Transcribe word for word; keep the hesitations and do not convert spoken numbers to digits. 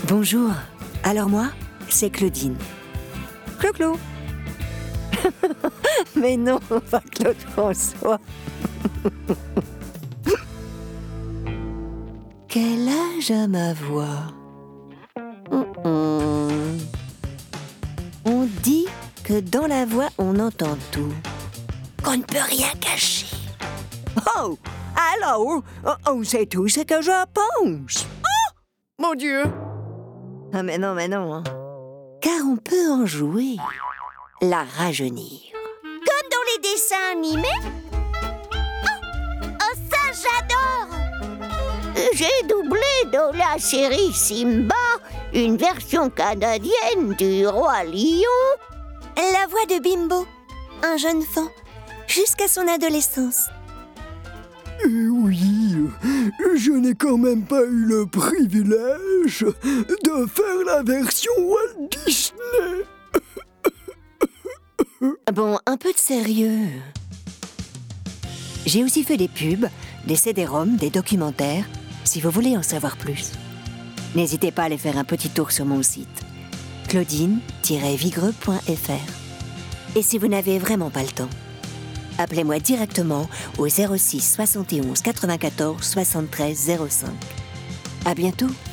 Bonjour. Alors moi, c'est Claudine. Clo-Clo. Mais non, pas Claude François. Quel âge a ma voix? Mm-mm. On dit que dans la voix, on entend tout. Qu'on ne peut rien cacher. Oh! Alors, on sait tout ce que je pense. Oh! Mon Dieu! Ah mais non, mais non. Hein. Car on peut en jouer. La rajeunir. Comme dans les dessins animés? Oh, oh ça, j'adore! J'ai doublé dans la série Simba une version canadienne du Roi Lion. La voix de Bimbo, un jeune fan, jusqu'à son adolescence. Et oui, je n'ai quand même pas eu le privilège de faire la version Walt Disney. Bon, un peu de sérieux. J'ai aussi fait des pubs, des C D-ROM, des documentaires, si vous voulez en savoir plus. N'hésitez pas à aller faire un petit tour sur mon site, claudine tiret vigreux point f r. Et si vous n'avez vraiment pas le temps, appelez-moi directement au zéro six soixante et onze quatre-vingt-quatorze soixante-treize zéro cinq. À bientôt!